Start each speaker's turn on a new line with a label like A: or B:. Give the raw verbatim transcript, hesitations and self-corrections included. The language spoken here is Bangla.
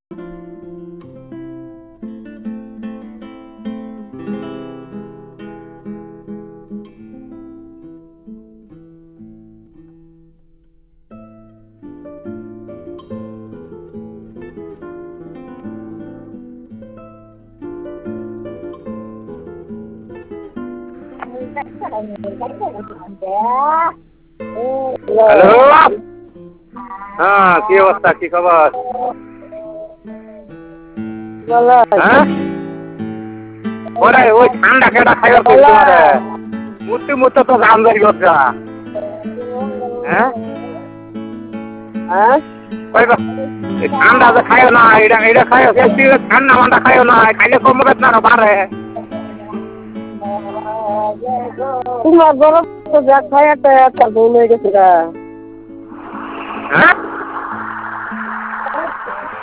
A: হ্যালো, হ্যাঁ কি অবস্থা, কি খবর? হ্যাঁ ওরে ওই ঠান্ডা কেটা খাইবার কইছো রে মুতি মুতি তো গাম ধরি গজা। হ্যাঁ
B: হ্যাঁ
A: কইবা ঠান্ডা যে খাইও না, এটা এটা খাইও, ঠান্ডা মান্ডা খাইও না, খাইলে কমবে না বাড়ে।
B: তোমার গরম তো যা খাই একটা একটা ভুল হয়ে গেছে গা।
A: হ্যাঁ